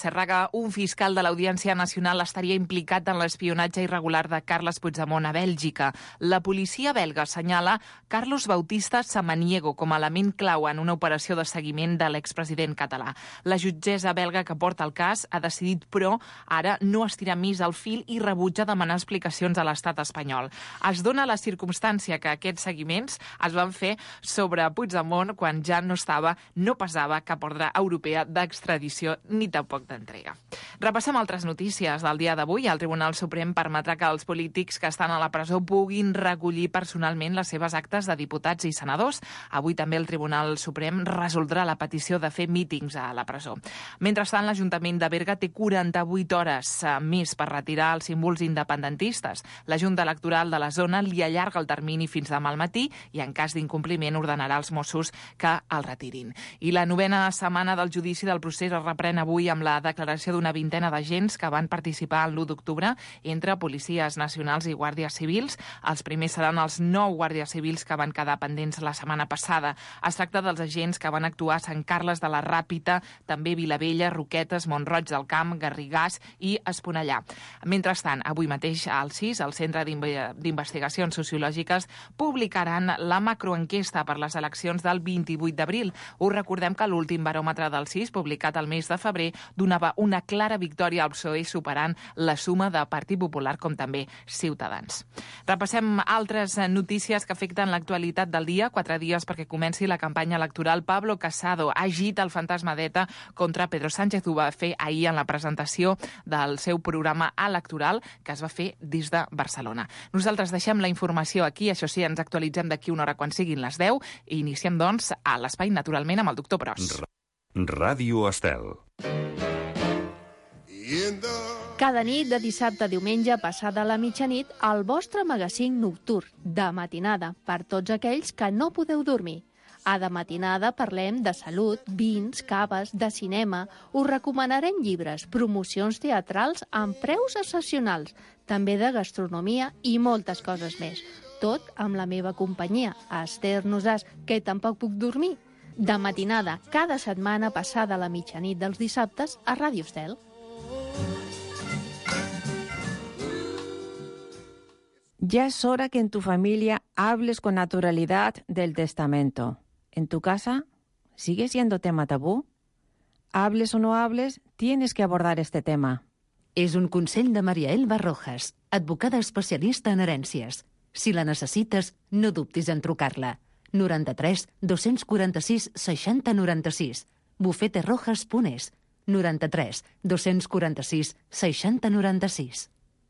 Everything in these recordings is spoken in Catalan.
Serraga, un fiscal de l'Audiència Nacional estaria implicat en l'espionatge irregular de Carles Puigdemont a Bèlgica. La policia belga assenyala Carlos Bautista Samaniego com a element clau en una operació de seguiment de l'expresident català. La jutgessa belga que porta el cas ha decidit, però, ara no estirar més al fil i rebutja demanar explicacions a l'estat espanyol. Es dona la circumstància que aquests seguiments es van fer sobre Puigdemont quan ja no pesava cap ordre europea d'extradició ni tampoc d'entrega. Repassem altres notícies del dia d'avui. El Tribunal Suprem permetrà que els polítics que estan a la presó puguin recollir personalment les seves actes de diputats i senadors. Avui també el Tribunal Suprem resoldrà la petició de fer mítings a la presó. Mentrestant, l'Ajuntament de Berga té 48 hores més per retirar els símbols independentistes. La Junta Electoral de la zona li allarga el termini fins demà al matí i, en cas d'incompliment, ordenarà als Mossos que el retirin. I la 9a setmana del judici del procés es reprèn avui amb la declaració d'una vintena d'agents que van participar en l'1 d'octubre entre policies nacionals i guàrdies civils. Els primers seran els 9 guàrdies civils que van quedar pendents la setmana passada. Es tracta dels agents que van actuar a Sant Carles de la Ràpita, també Vilavella, Roquetes, Mont-roig del Camp, Garrigàs i Esponellà. Mentrestant, avui mateix al CIS, el Centre d'Investigacions Sociològiques, publicaran la macroenquesta per les eleccions del 28 d'abril. Us recordem que l'últim baròmetre del CIS, publicat al mes de febrer, donava una clara victòria al PSOE, superant la suma de Partit Popular com també Ciutadans. Repassem altres notícies que afecten l'actualitat del dia. 4 dies perquè comenci la campanya electoral. Pablo Casado agita el fantasma d'ETA contra Pedro Sánchez. Ho va fer ahir en la presentació del seu programa electoral que es va fer des de Barcelona. Nosaltres deixem la informació aquí. Això sí, ens actualitzem d'aquí una hora quan siguin les 10 i iniciem, doncs, a l'espai, naturalment, amb el doctor Pros. Ràdio Estel. Cada nit de dissabte a diumenge, passada la mitjanit, el vostre magazín nocturn, de matinada, per tots aquells que no podeu dormir. A De Matinada parlem de salut, vins, caves, de cinema, us recomanarem llibres, promocions teatrals amb preus excepcionals, també de gastronomia i moltes coses més. Tot amb la meva companyia, Esther Nosàs, que tampoc puc dormir. De Matinada, cada setmana passada la mitjanit dels dissabtes a Ràdio Estel. Ya es hora que en tu familia hables con naturalidad del testamento. ¿En tu casa sigue siendo tema tabú? Hables o no hables, tienes que abordar este tema. És un consell de Maria Elba Rojas, advocada especialista en herències. Si la necessites, no dubtis en trucar-la. 93 246 60 96. bufeterojas.es. 93 246 60 96.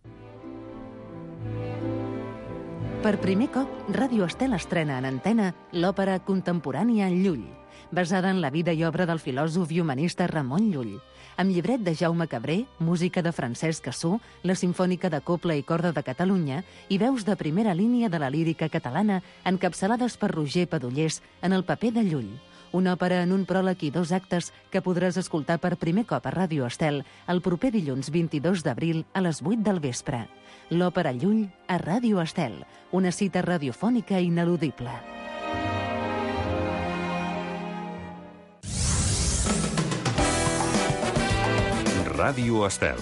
Per primer cop, Ràdio Estel estrena en antena l'òpera contemporània Llull, basada en la vida i obra del filòsof i humanista Ramon Llull, amb llibret de Jaume Cabré, música de Francesc Cassó, la Simfònica de Cobla i Corda de Catalunya i veus de primera línia de la lírica catalana encapçalades per Roger Padollers en el paper de Llull. Una òpera en un pròleg i 2 actes que podràs escoltar per primer cop a Ràdio Estel el proper dilluns 22 d'abril a les 8 del vespre. L'òpera Llull a Ràdio Estel, una cita radiofònica ineludible. Ràdio Estel.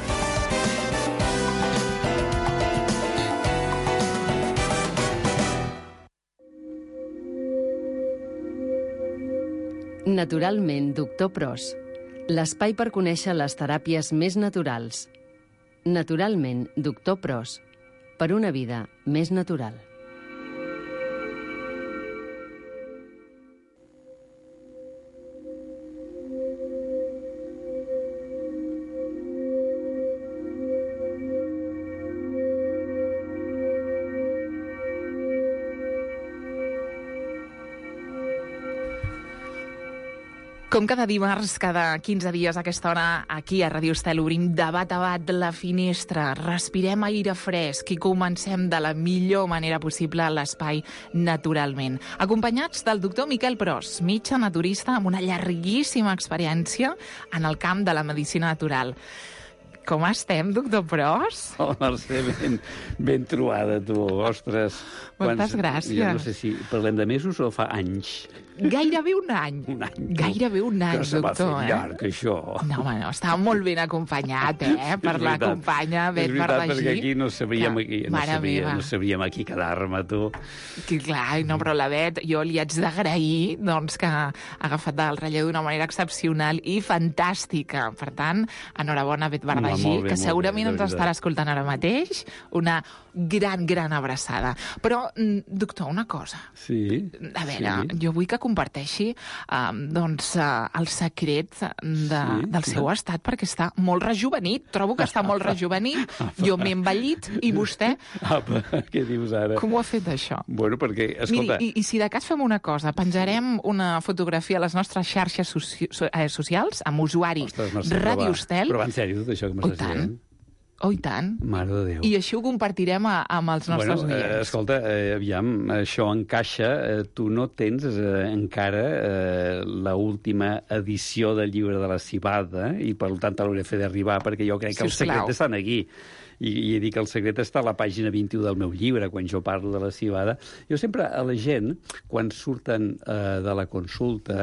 Naturalment, doctor Pros. L'espai per conèixer les teràpies més naturals. Naturalment, doctor Pros. Per una vida més natural. Com cada dimarts, cada 15 dies a aquesta hora, aquí a Ràdio Estel obrim debat a bat la finestra, respirem aire fresc i comencem de la millor manera possible l'espai naturalment. Acompanyats del doctor Miquel Pros, metge naturista amb una llarguíssima experiència en el camp de la medicina natural. Com estem, doctor Pros? Oh, Mercè, ben trobada, tu. Ostres. Moltes gràcies. Jo no sé si parlem de mesos o fa anys. Gairebé un any. Gairebé un any, que se va fer doctor. llarg, això. No, home, no, estava molt ben acompanyat, per la companya Bet Verdagí. Perquè aquí no sabríem, Mare no sabríem aquí quedar-me, tu. Que clar, no, però la Bet, jo li haig d'agrair doncs, que ha agafat el relleu d'una manera excepcional i fantàstica. Per tant, enhorabona, Bet Verdagí, que segurament ens estarà escoltant ara mateix. Una gran abraçada. Però, doctor, una cosa. Sí. A veure, jo vull que comparteixi el secret del seu estat, perquè està molt rejuvenit. Trobo que està molt rejuvenit. Jo m'he envellit i vostè... Apa, què dius ara? Com ho ha fet, això? Bueno, perquè, escolta... Miri, i si de cas fem una cosa, penjarem una fotografia a les nostres xarxes socials amb usuari Ràdio Estel. Però va en sèrio, tot això que m'estàs dient? Oh, i tant. Mare de Déu. I així ho compartirem amb els nostres oients. Escolta, aviam, això encaixa. Tu no tens encara l'última edició del llibre de la Civada i, per tant, te l'hauré de fer d'arribar, perquè jo crec que el secret està aquí. I he dit que el secret està a la pàgina 21 del meu llibre, quan jo parlo de la Civada. Jo sempre, a la gent, quan surten de la consulta,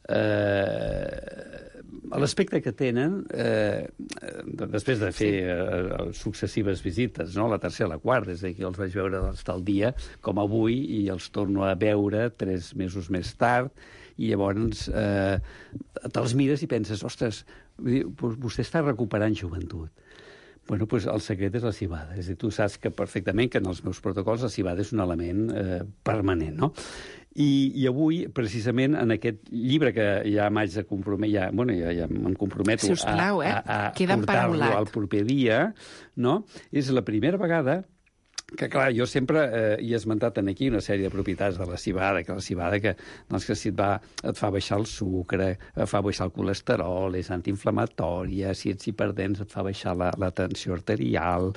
l'aspecte que tenen, després de fer successives visites, no? La tercera, la quarta, és a dir, que els vaig veure tal dia com avui i els torno a veure 3 mesos més tard, i llavors te'ls mires i penses, ostres, vostè està recuperant joventut. Bueno, doncs el secret és la civada. És a dir, tu saps que perfectament que en els meus protocols la civada és un element permanent, no? I avui, precisament, en aquest llibre que ja m'haig de comprometre, ja em comprometo a portar-lo el proper dia, no? És la primera vegada que, clar, jo sempre he esmentat aquí una sèrie de propietats de la civada, que la civada que si et fa baixar el sucre, fa baixar el colesterol, és antiinflamatòria, si ets hiperdens et fa baixar la tensió arterial,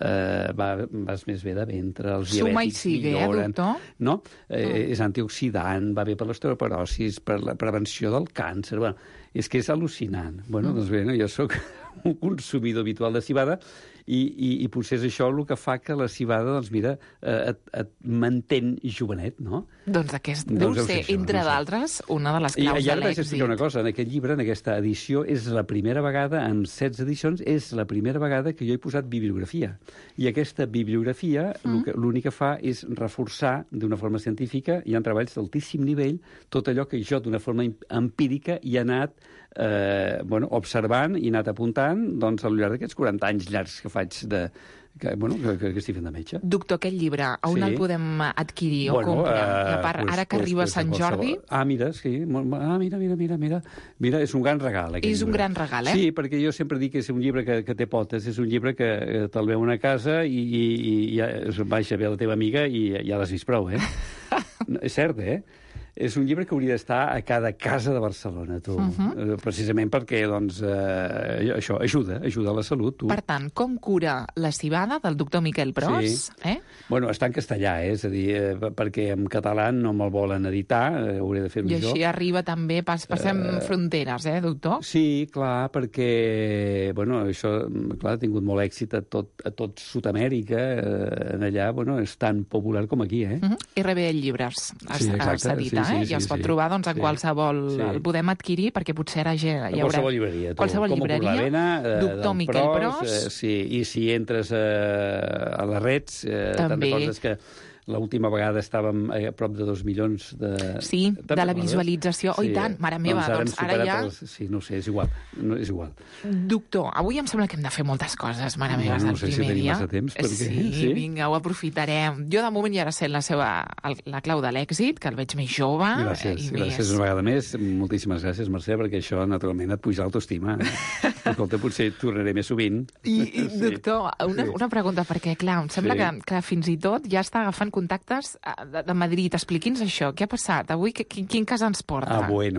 vas més bé de ventre, els diabètics milloren. No? És antioxidant, va bé per l'osteoporosis, per la prevenció del càncer. Bueno, és que és al·lucinant. Bueno, doncs bé, jo soc un consumidor habitual de civada i potser és això el que fa que la civada, doncs mira, et mantén jovenet, no? Doncs aquest deu ser, entre d'altres, una de les claus de l'èxit. I ara vaig explicar una cosa, en aquest llibre, en aquesta edició, és la primera vegada, en 16 edicions, és la primera vegada que jo he posat bibliografia. I aquesta bibliografia l'únic que fa és reforçar d'una forma científica, hi ha treballs d'altíssim nivell, tot allò que jo d'una forma empírica hi he anat observant i he anat apuntant al llarg d'aquests 40 anys llargs que faig que estic fent de metge. Doctor, aquest llibre, on el podem adquirir o comprar? Ara que arriba Sant Jordi... Mira, sí. Mira, és un gran regal, aquest llibre. És un gran regal, Sí, perquè jo sempre dic que és un llibre que té potes, és un llibre que te'l veu a casa i baixa bé la teva amiga i ja l'has vist prou, És cert, És un llibre que hauria d'estar a cada casa de Barcelona, tu. Precisament perquè, això ajuda a la salut, tu. Per tant, com cura la civada del doctor Miquel Pros? Sí. Bueno, està en castellà, és a dir, perquè en català no me'l volen editar, hauré de fer-ho jo. I així arriba també, passem fronteres, doctor? Sí, clar, perquè, això, clar, ha tingut molt èxit a tot Sud-amèrica, allà, és tan popular com aquí, RBL Llibres s'edita, ja es pot trobar en qualsevol... El podem adquirir perquè potser ara hi haurà... Qualsevol llibreria. Qualsevol llibreria. Doctor Miquel Pros. Sí, i si entres a les reds, te'n recordes que l'última vegada estàvem a prop de 2 milions de... Sí, de la visualització. Oh, i tant, mare meva, ara ja... Sí, no sé, és igual. Doctor, avui em sembla que hem de fer moltes coses, mare meva, el primer dia. No sé si tenim massa temps, perquè... Sí, vinga, ho aprofitarem. Jo, de moment, ja ara sent la clau de l'èxit, que el veig més jove. Gràcies una vegada més. Moltíssimes gràcies, Mercè, perquè això, naturalment, et puja l'autoestima. Escolta, potser tornaré més sovint. I, doctor, una pregunta, perquè, clar, em sembla que fins i tot ja està agafant contactes de Madrid. Expliqui'ns això. Què ha passat? Avui quin cas ens porta? Bueno.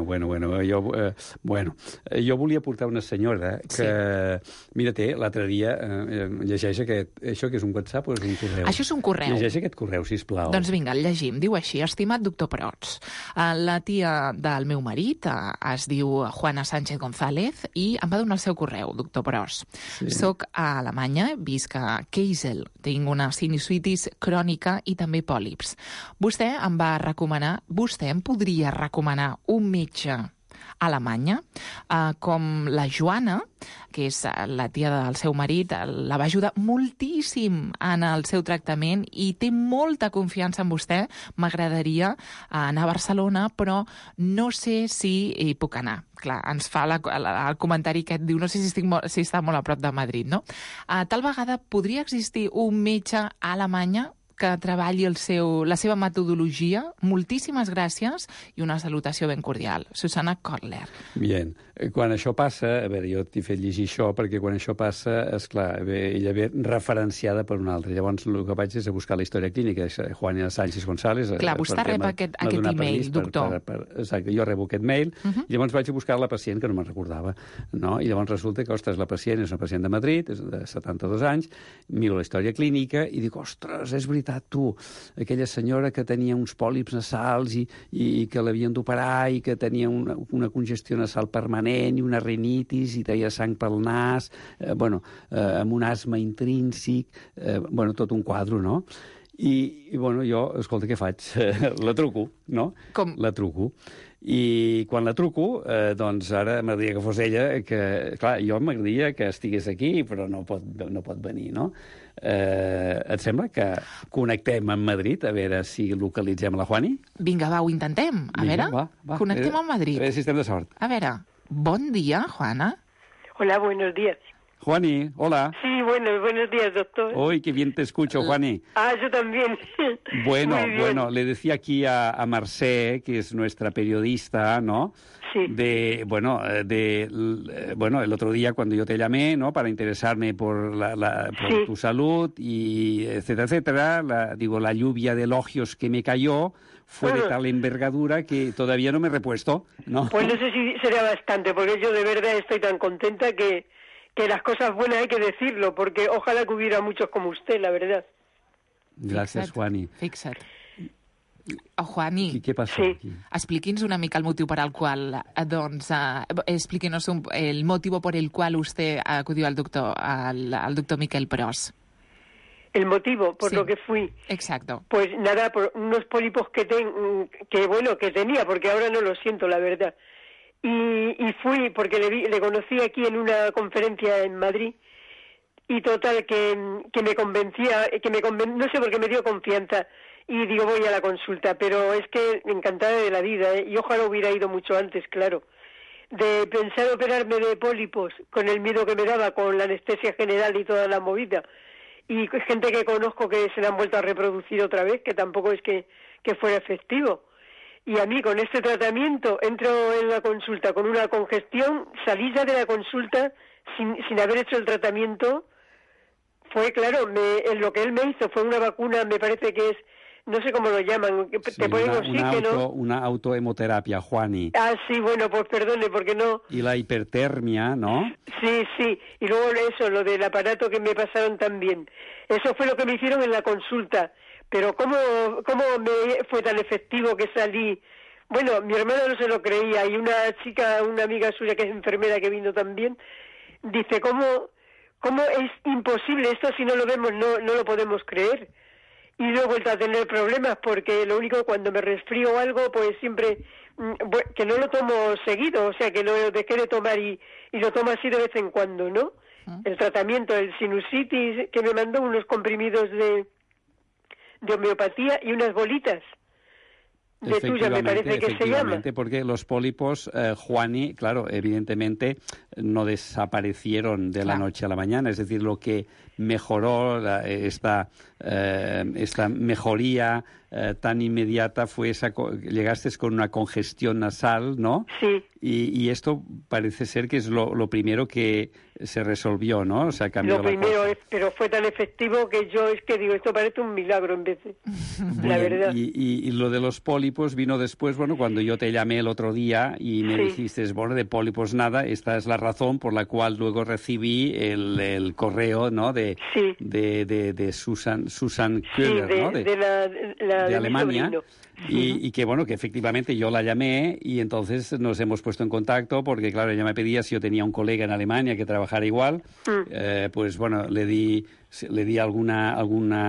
Jo volia portar una senyora que, mira, l'altre dia llegeix això que és un WhatsApp o és un correu? Això és un correu. Llegeix aquest correu, sisplau. Doncs vinga, el llegim. Diu així: estimat doctor Pros, la tia del meu marit es diu Juana Sánchez González i em va donar el seu seu correu, doctor Pros. Sí. Soc a Alemanya, visc a Kassel, tinc una sinusitis crònica i també pòlips. Vostè em podria recomanar un metge a Alemanya, com la Joana, que és la tia del seu marit, la va ajudar moltíssim en el seu tractament i té molta confiança en vostè. M'agradaria anar a Barcelona, però no sé si hi puc anar. Clar, ens fa el comentari que et diu no sé si està molt a prop de Madrid, no? Tal vegada podria existir un metge a Alemanya que treballi la seva metodologia. Moltíssimes gràcies i una salutació ben cordial. Susana Kotler. Bien. Quan això passa, a veure, jo t'he fet llegir això perquè quan això passa, esclar, ella ve referenciada per un altre. Llavors el que vaig és a buscar la història clínica, Juana Sánchez González. Clar, vostè rep aquest e-mail, doctor. Exacte, jo rebo aquest mail, i llavors vaig a buscar la pacient, que no me'n recordava, no? I llavors resulta que, ostres, la pacient és una pacient de Madrid, és de 72 anys, miro la història clínica i dic, ostres, és veritat, tu, aquella senyora que tenia uns pòlips nasals i que l'havien d'operar i que tenia una congestió nasal permanent i una rinitis i treia sang pel nas, amb un asma intrínsec, tot un quadre, no? I jo, escolta, què faig? La truco, no? Com? La truco. I quan la truco, doncs ara m'agradaria que fos ella, que, clar, jo m'agradaria que estigués aquí, però no pot venir, no? Et sembla que connectem amb Madrid, a veure si localitzem la Juani? Vinga, va, ho intentem. A veure, connectem amb Madrid. A veure si estem de sort. A veure, bon dia, Juana. Hola, buenos días. Juani, hola. Sí, buenos días, doctor. Uy, qué bien te escucho, Juani. Yo también. Bueno, le decía aquí a Marcé, que es nuestra periodista, ¿no? Sí. El otro día cuando yo te llamé, ¿no? Para interesarme por sí, tu salud y etcétera, etcétera, la lluvia de elogios que me cayó fue de tal envergadura que todavía no me he repuesto, ¿no? Pues no sé si será bastante, porque yo de verdad estoy tan contenta que las cosas buenas hay que decirlo, porque ojalá que hubiera muchos como usted, la verdad. Gràcies, Juani. Fixa't. Juani, ¿Qué pasó aquí? Expliqui'ns una mica el motiu per al qual, explíquenos el motivo por el cual usted acudió al doctor Miquel Pros. El motivo por lo que fui. Exacto. Pues nada, por unos pólipos que tenía, porque ahora no lo siento, la verdad. Y fui porque le conocí aquí en una conferencia en Madrid y total que me convencía, no sé por qué me dio confianza y digo voy a la consulta, pero es que encantada de la vida, y ojalá hubiera ido mucho antes, claro. De pensar operarme de pólipos con el miedo que me daba con la anestesia general y toda la movida, y gente que conozco que se le han vuelto a reproducir otra vez, que tampoco es que fuera efectivo. Y a mí con este tratamiento entro en la consulta con una congestión, salí ya de la consulta sin haber hecho el tratamiento. Fue claro, lo que él me hizo fue una vacuna, me parece que es, no sé cómo lo llaman, sí, te ponen oxígeno. Una autohemoterapia, Juani. Sí, bueno, pues perdone, porque no... Y la hipertermia, ¿no? Sí, y luego lo del aparato que me pasaron también. Eso fue lo que me hicieron en la consulta. Pero ¿cómo me fue tan efectivo que salí? Bueno, mi hermana no se lo creía, y una chica, una amiga suya que es enfermera que vino también, dice, ¿cómo es imposible esto si no lo vemos, no lo podemos creer? Y luego he vuelto a tener problemas, porque lo único, cuando me resfrío o algo, pues siempre, que no lo tomo seguido, o sea, que lo dejé de tomar y lo tomo así de vez en cuando, ¿no? El tratamiento, el sinusitis, que me mandó unos comprimidos de homeopatía y unas bolitas de tuya, me parece que se llama. Porque los pólipos, Juani, claro, evidentemente no desaparecieron de la noche a la mañana. Es decir, lo que mejoró esta mejoría tan inmediata fue llegaste con una congestión nasal, ¿no? Sí. Y esto parece ser que es lo primero que se resolvió, ¿no? O sea, cambió lo primero la cosa. Pero fue tan efectivo que yo digo, esto parece un milagro en vez de... la verdad. Y lo de los pólipos vino después, cuando yo te llamé el otro día y me dijiste, de pólipos nada, esta es la razón por la cual luego recibí el correo, ¿no? de Susan Köhler, ¿no? de Alemania. Y que, bueno, que efectivamente yo la llamé y entonces nos hemos puesto en contacto porque, claro, ella me pedía si yo tenía un colega en Alemania que trabajara igual. Pues, bueno, le di alguna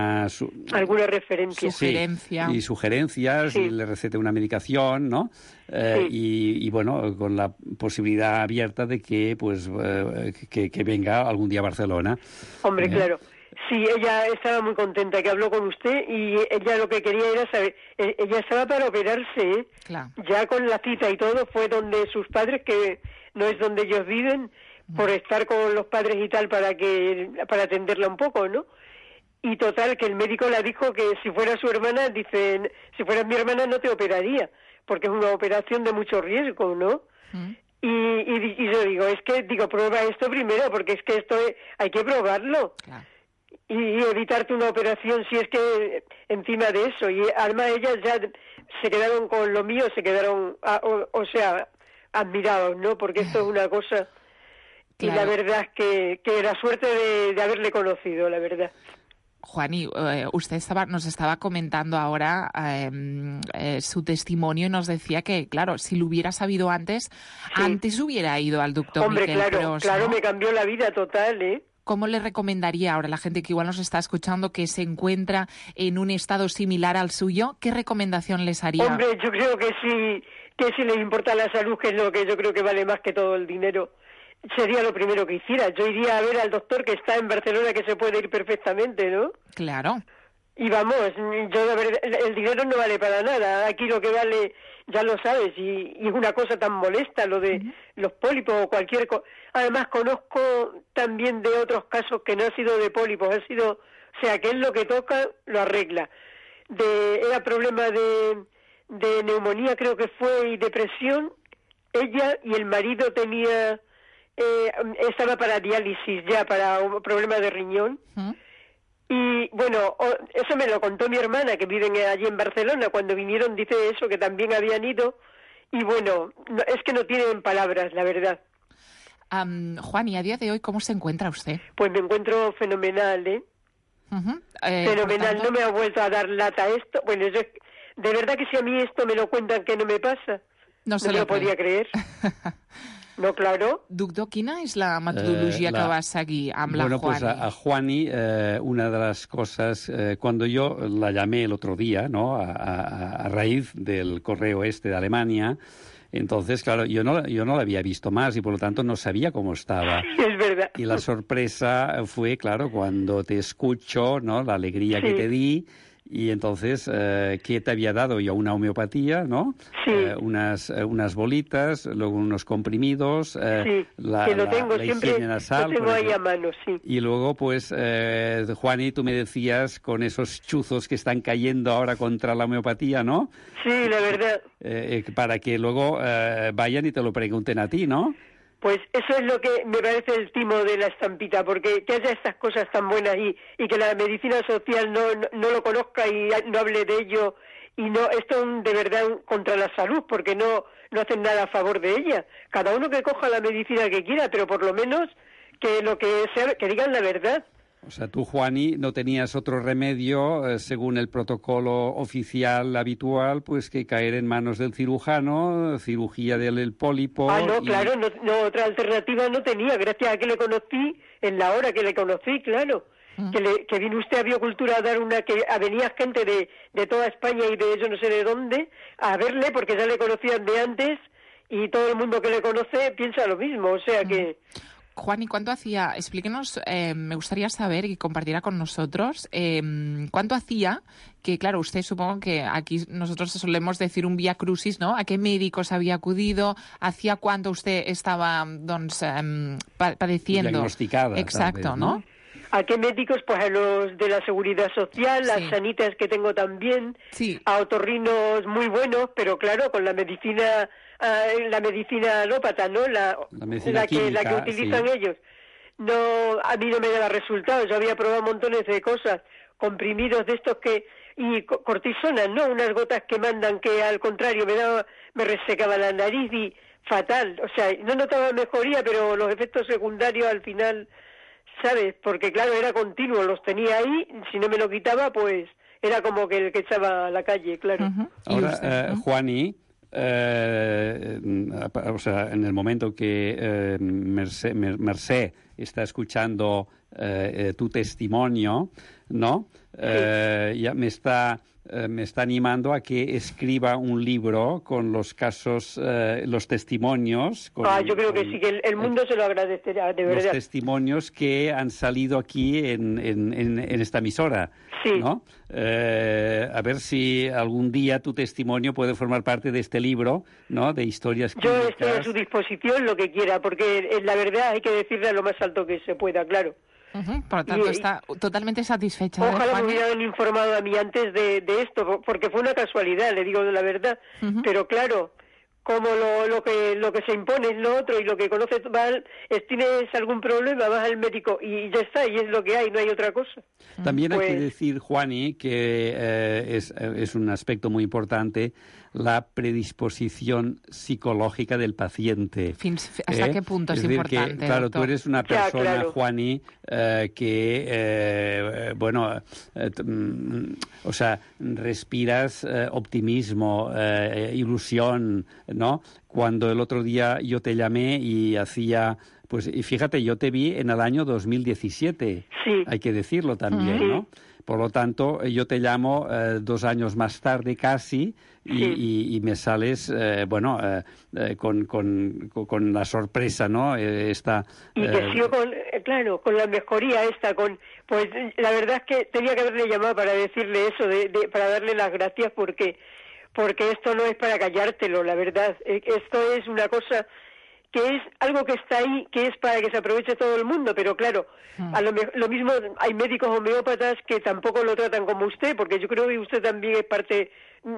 referencia. Sugerencia. Y sugerencias, y le receté una medicación, ¿no? Y, bueno, con la posibilidad abierta de que, pues, que venga algún día a Barcelona. Hombre, claro. Sí, ella estaba muy contenta que habló con usted y ella lo que quería era saber, ella estaba para operarse, Claro. Ya con la cita y todo fue donde sus padres, que no es donde ellos viven, por estar con los padres y tal para atenderla un poco, ¿no? Y total, que el médico le dijo que si fuera su hermana, dicen, si fueras mi hermana no te operaría, porque es una operación de mucho riesgo, ¿no? Y yo digo, prueba esto primero, porque es que esto hay que probarlo. Claro. Y evitarte una operación si es que encima de eso. Y además ellas ya se quedaron con lo mío, se quedaron, admirados, ¿no? Porque esto es una cosa... Claro. Y la verdad es que la suerte de haberle conocido, la verdad. Juani, usted nos estaba comentando ahora su testimonio y nos decía que, claro, si lo hubiera sabido antes, antes hubiera ido al doctor Miquel Pros, claro, ¿no? Me cambió la vida total, ¿eh? ¿Cómo le recomendaría ahora a la gente que igual nos está escuchando que se encuentra en un estado similar al suyo? ¿Qué recomendación les haría? Hombre, yo creo que si les importa la salud, que es lo que yo creo que vale más que todo el dinero, sería lo primero que hiciera. Yo iría a ver al doctor que está en Barcelona, que se puede ir perfectamente, ¿no? Claro. Y vamos, el dinero no vale para nada. Aquí lo que vale, ya lo sabes, y es una cosa tan molesta, lo de los pólipos o cualquier cosa. Además, conozco también de otros casos que no ha sido de pólipos, ha sido, o sea, que él lo que toca lo arregla. Era problema de neumonía, creo que fue, y depresión. Ella y el marido estaba para diálisis ya, para un problema de riñón. Y bueno, eso me lo contó mi hermana, que viven allí en Barcelona. Cuando vinieron, dice eso, que también habían ido. Y bueno, es que no tienen palabras, la verdad. Juan, ¿y a día de hoy cómo se encuentra usted? Pues me encuentro fenomenal, ¿eh? Fenomenal, tanto... no me ha vuelto a dar lata esto. Bueno, de verdad que si a mí esto me lo cuentan que no me pasa, no se lo podía creer. No, claro. Doctor, quina és la metodologia que va seguir amb la Juani? Pues a Juani, una de las cosas, cuando yo la llamé el otro día, ¿no? A raíz del correo de Alemania, entonces, claro, yo no la había visto más y por lo tanto no sabía cómo estaba. Sí, es verdad. Y la sorpresa fue, claro, cuando te escucho, ¿no? La alegría que te di. Y entonces, ¿qué te había dado yo? Una homeopatía, ¿no? Sí. Unas bolitas, luego unos comprimidos, que lo tengo siempre, higiene nasal. Lo tengo ahí a mano, sí. Y luego, pues, Juani, tú me decías, con esos chuzos que están cayendo ahora contra la homeopatía, ¿no? Sí, la verdad. Para que luego vayan y te lo pregunten a ti, ¿no? Pues eso es lo que me parece el timo de la estampita, porque que haya estas cosas tan buenas y que la medicina social no lo conozca y no hable de ello, y no, esto de verdad contra la salud, porque no hacen nada a favor de ella. Cada uno que coja la medicina que quiera, pero por lo menos que lo que sea, que digan la verdad. O sea, tú, Juani, no tenías otro remedio, según el protocolo oficial habitual, pues que caer en manos del cirujano, cirugía del pólipo... Claro, no, otra alternativa no tenía, gracias a que le conocí, en la hora que le conocí, claro. Que vino usted a Biocultura a dar que venía gente de toda España y de yo no sé de dónde, a verle, porque ya le conocían de antes, y todo el mundo que le conoce piensa lo mismo, o sea que... Juan, ¿y cuánto hacía? Explíquenos, me gustaría saber y compartirá con nosotros cuánto hacía, que claro, usted supongo que aquí nosotros solemos decir un vía crucis, ¿no? ¿A qué médicos había acudido? ¿Hacía cuánto usted estaba padeciendo? Diagnosticada. Exacto, vez, ¿no? ¿A qué médicos? Pues a los de la Seguridad Social, las sanitas que tengo también, a otorrinos muy buenos, pero claro, con la medicina alópata, ¿no? La que utilizan ellos. No, a mí no me daba resultados. Yo había probado montones de cosas, comprimidos de estos y cortisonas, ¿no? Unas gotas que mandan que al contrario me resecaba la nariz y fatal. O sea, no notaba mejoría, pero los efectos secundarios al final, ¿sabes? Porque claro, era continuo, los tenía ahí, si no me lo quitaba, pues era como que el que echaba a la calle, claro. Ahora, Juani, o sea, en el momento que Mercè está escuchando tu testimonio, ¿no? Ya me está animando a que escriba un libro con los casos, los testimonios. Yo creo que sí, que el mundo se lo agradecerá, de verdad. Los testimonios que han salido aquí en esta emisora. Sí. ¿No? A ver si algún día tu testimonio puede formar parte de este libro, ¿no? De historias clínicas. Yo estoy a su disposición, lo que quiera, porque la verdad hay que decirle a lo más alto que se pueda, claro. Por lo tanto, está totalmente satisfecha. Ojalá me hubieran informado a mí antes de esto, porque fue una casualidad, le digo la verdad. Pero claro, como lo que se impone es lo otro, y lo que conoces, tienes algún problema, vas al médico y ya está, y es lo que hay, no hay otra cosa. También hay que decir, Juani, que es un aspecto muy importante, la predisposición psicológica del paciente. ¿Hasta qué punto es importante? Que, claro, doctor? tú eres una persona, claro. Juani, que, o sea, respiras optimismo, ilusión, ¿no? Cuando el otro día yo te llamé y pues, y fíjate, yo te vi en el año 2017. Sí. Hay que decirlo también, ¿no? Por lo tanto, yo te llamo 2 años más tarde casi y me sales, con la sorpresa, ¿no? Y que sigo con la mejoría pues la verdad es que tenía que haberle llamado para decirle eso, para darle las gracias, porque esto no es para callártelo, la verdad. Esto es una cosa que es algo que está ahí, que es para que se aproveche todo el mundo, pero claro, lo mismo hay médicos homeópatas que tampoco lo tratan como usted, porque yo creo que usted también es parte,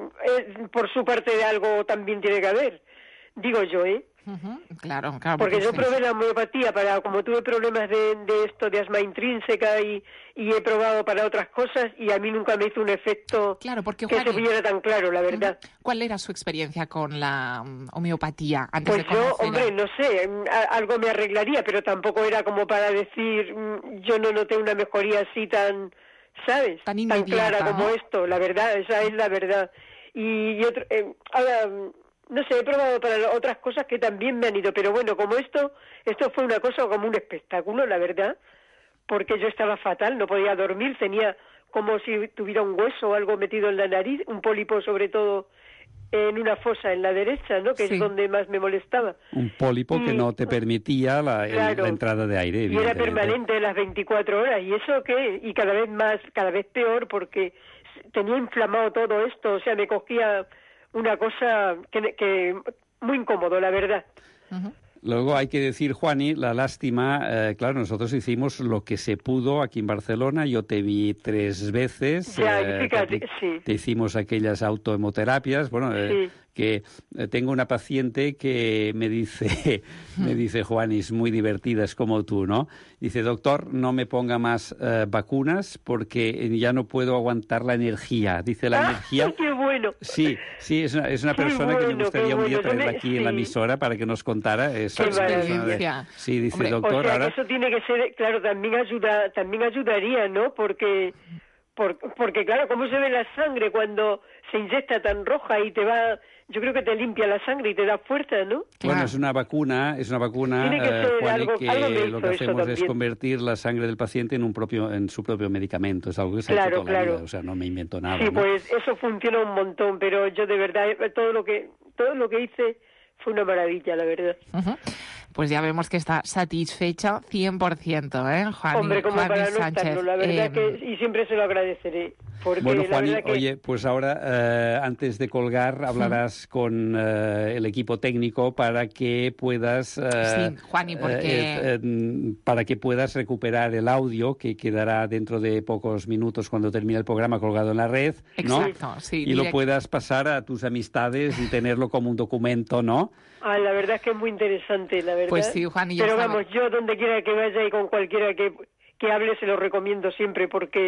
por su parte de algo también tiene que haber, digo yo, Claro. Porque yo probé la homeopatía como tuve problemas de esto, de asma intrínseca, y he probado para otras cosas, y a mí nunca me hizo un efecto porque, que se viera tan claro, la verdad. ¿Cuál era su experiencia con la homeopatía antes de conocerla? Pues yo, hombre, no sé, algo me arreglaría, pero tampoco era como para decir, yo no noté una mejoría así tan, ¿sabes? Tan clara como esto, la verdad, esa es la verdad. Y ahora... No sé, he probado para otras cosas que también me han ido, pero bueno, como esto fue una cosa como un espectáculo, la verdad, porque yo estaba fatal, no podía dormir, tenía como si tuviera un hueso o algo metido en la nariz, un pólipo sobre todo en una fosa en la derecha, ¿no? Que es donde más me molestaba. Un pólipo que no te permitía la entrada de aire, y era permanente las 24 horas, ¿y eso qué? Y cada vez peor, porque tenía inflamado todo esto, o sea, me cogía... una cosa que muy incómodo, la verdad. Luego hay que decir, Juani, la lástima, claro, nosotros hicimos lo que se pudo aquí en Barcelona, yo te vi 3 veces, te hicimos aquellas autohemoterapias, que tengo una paciente que me dice, Juani, es muy divertida, es como tú, ¿no? Dice, doctor, no me ponga más vacunas porque ya no puedo aguantar la energía. Dice, la energía... ¡Qué bueno! Sí, es una persona que me gustaría un día traerla aquí en la emisora para que nos contara esa experiencia. Sí, dice, hombre, doctor, o sea, ahora... eso tiene que ser, claro, también ayudaría, ¿no? Porque claro, ¿cómo se ve la sangre cuando se inyecta tan roja y te va... Yo creo que te limpia la sangre y te da fuerza, ¿no? Bueno, es una vacuna, Tiene que ser Juan, algo que lo que hacemos es también. convertir la sangre del paciente en su propio medicamento. Es algo que se ha hecho toda la vida, o sea, no me invento nada. Sí, ¿no? pues eso funciona un montón, pero yo de verdad, todo lo que hice fue una maravilla, la verdad. Pues ya vemos que está satisfecha 100%, Juan. Hombre, como Juan para no Sánchez. estarlo, la verdad y siempre se lo agradeceré. Porque bueno, Juani, que... oye, pues ahora, antes de colgar, hablarás con el equipo técnico para que puedas... sí, Juani, porque... para que puedas recuperar el audio que quedará dentro de pocos minutos cuando termine el programa colgado en la red, ¿no? Exacto, sí. Y lo puedas pasar a tus amistades y tenerlo como un documento, ¿no? La verdad es que es muy interesante, la verdad. Pues sí, Juan, pero vamos, yo donde quiera que vaya y con cualquiera que hable se lo recomiendo siempre, porque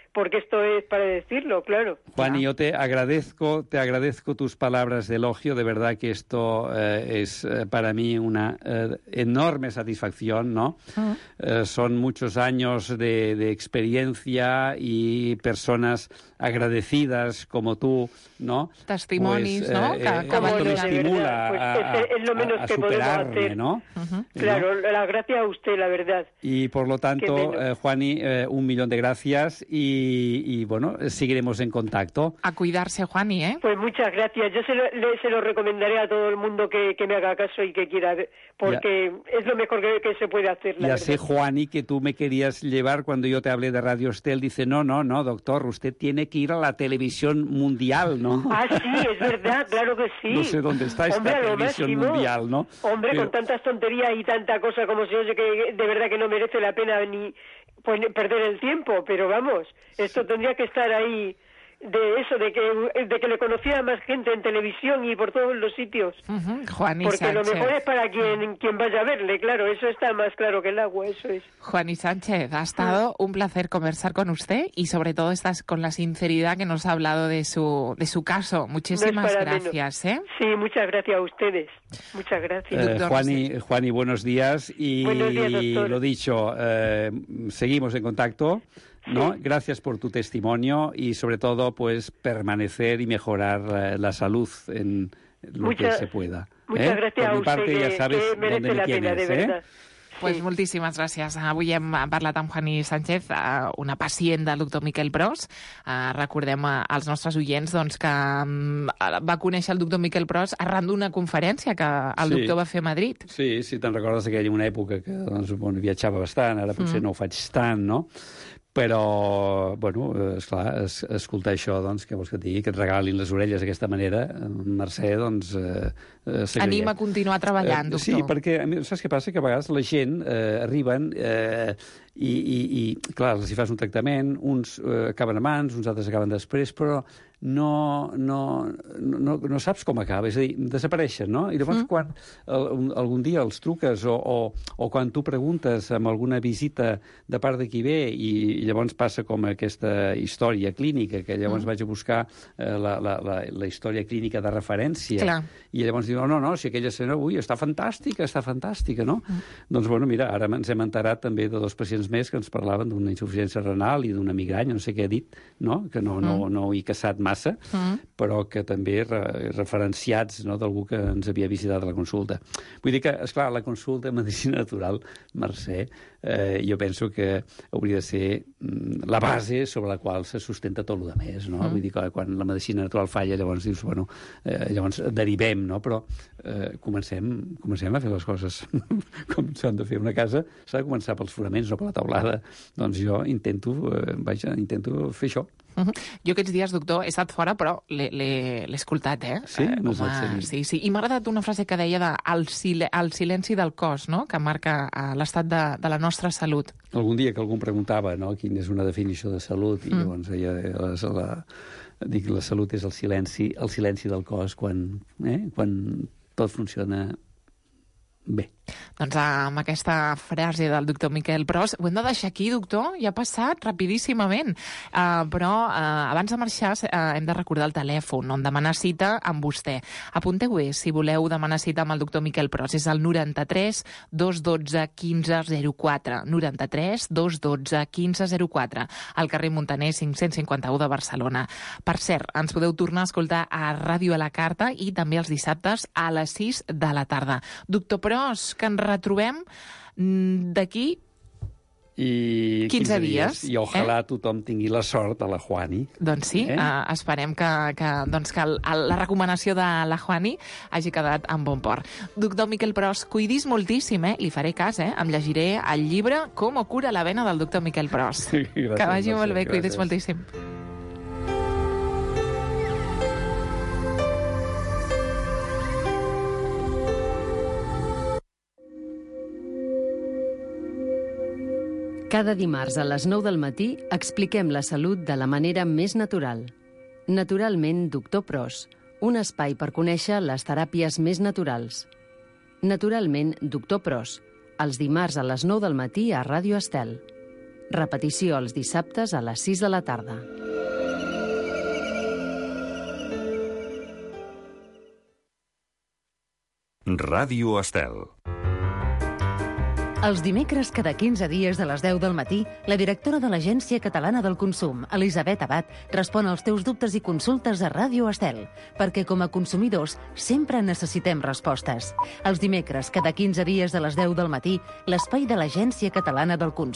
porque esto es para decirlo, claro. Juan, y yo te agradezco tus palabras de elogio. De verdad que esto es para mí una enorme satisfacción, ¿no? Son muchos años de experiencia y personas agradecidas como tú, ¿no? Testimonis, pues, ¿no? Esto me estimula es lo menos a que podemos superarme, hacer. ¿no? Claro, la gracia a usted, la verdad. Y por lo tanto, Juani, 1.000.000 de gracias y bueno, seguiremos en contacto. A cuidarse, Juani, ¿eh? Pues muchas gracias. Yo se lo recomendaré a todo el mundo que me haga caso y que quiera, porque es lo mejor que se puede hacer, la verdad. Sé, Juani, que tú me querías llevar cuando yo te hablé de Radio Estel. Dice, no, doctor, usted tiene que ir a la televisión mundial, ¿no? Ah, sí, es verdad, claro que sí. No sé dónde está esta televisión mundial, ¿no? Hombre, con tantas tonterías y tanta cosa como se oye, que de verdad que no merece la pena ni perder el tiempo, pero vamos, esto tendría que estar ahí, de eso, de que le conociera más gente en televisión y por todos los sitios. Juani porque Sánchez. Lo mejor es para quien vaya a verle, claro, eso está más claro que el agua, eso es. Juani Sánchez, ha estado un placer conversar con usted y sobre todo con la sinceridad que nos ha hablado de su caso. Muchísimas gracias, ¿eh? Sí, muchas gracias a ustedes. Muchas gracias. Juani, buenos días y buenos días, doctor. Lo dicho, seguimos en contacto. ¿No? Sí. Gracias por tu testimonio y sobre todo pues permanecer y mejorar la salud en lo que se pueda. Muchas gracias per mi a usted, ja sabes que merece la pena, de verdad. Pues sí. Moltíssimes gràcies. Avui hem parlat amb Juani Sánchez, una pacient del doctor Miquel Pros. Recordem als nostres oients doncs, que va conèixer el doctor Miquel Pros arran d'una conferència que el doctor va fer a Madrid. Sí, te'n recordes d'aquella una època que doncs, viatjava bastant, ara potser no ho faig tant, no? Però, bueno, esclar, escoltar això, doncs, què vols que et digui? Que et regalin les orelles d'aquesta manera, Mercè, doncs... Anima a continuar treballant, doctor. Sí, perquè, saps què passa? Que a vegades la gent arriben i clar, si fas un tractament, uns acaben abans, uns altres acaben després, però no saps com acaba, és a dir, desapareixen, no? I llavors quan algun dia els truques o quan tu preguntes amb alguna visita de part de qui ve i llavors passa com aquesta història clínica, que llavors vaig a buscar la història clínica de referència. Clar. I llavors diu, no, si aquella senyora, està fantàstica, no? Doncs, bueno, mira, ara ens hem enterat també de 2 pacients més que ens parlaven d'una insuficiència renal i d'una migranya, no sé què ha dit, no? Que no ho he caçat massa, però que també referenciats, no?, d'algú que ens havia visitat a la consulta. Vull dir que, esclar, la consulta de medicina natural, Mercè, jo penso que hauria de ser la base sobre la qual se sustenta tot el més, no? Vull dir que quan la medicina natural falla, llavors dius, bueno, llavors derivem, no? Però comencem a fer les coses com s'han de fer. Una casa s'ha de començar pels fonaments, no per la teulada. Doncs jo intento fer això. Jo aquests dies, doctor, he estat fora, però l'he escoltat, eh? Sí? No sí. I m'ha agradat una frase que deia el silenci del cos, no?, que marca l'estat de la nostra salut. Algun dia que algú em preguntava, no?, quina és una definició de salut, i llavors dic, la salut és el silenci del cos quan tot funciona bé. Doncs amb aquesta frase del doctor Miquel Pros, ho hem de deixar aquí, doctor, ja ha passat rapidíssimament. Però abans de marxar hem de recordar el telèfon on demanar cita amb vostè. Apunteu-ho, si voleu demanar cita amb el doctor Miquel Pros. És el 93 212 1504. 93 212 1504. Al carrer Montaner 551 de Barcelona. Per cert, ens podeu tornar a escoltar a Ràdio a la Carta i també els dissabtes a les 6 de la tarda. Doctor Pros, que ens retrobem d'aquí 15 dies. I ojalà tothom tingui la sort de la Juani. Doncs sí, esperem que la recomanació de la Juani hagi quedat en bon port. Doctor Miquel Pros, cuidis moltíssim, li faré cas, em llegiré el llibre Com cura la vena del doctor Miquel Pros. Gràcies, que vagi molt bé, gràcies. cuidis moltíssim. Cada dimarts a les 9 del matí expliquem la salut de la manera més natural. Naturalment, doctor Pros, un espai per conèixer les teràpies més naturals. Naturalment, doctor Pros, els dimarts a les 9 del matí a Ràdio Estel. Repetició els dissabtes a les 6 de la tarda. Ràdio Estel. Els dimecres, cada 15 dies de les 10 del matí, la directora de l'Agència Catalana del Consum, Elisabet Abad, respon als teus dubtes i consultes a Ràdio Estel, perquè com a consumidors sempre necessitem respostes. Els dimecres, cada 15 dies de les 10 del matí, l'espai de l'Agència Catalana del Consum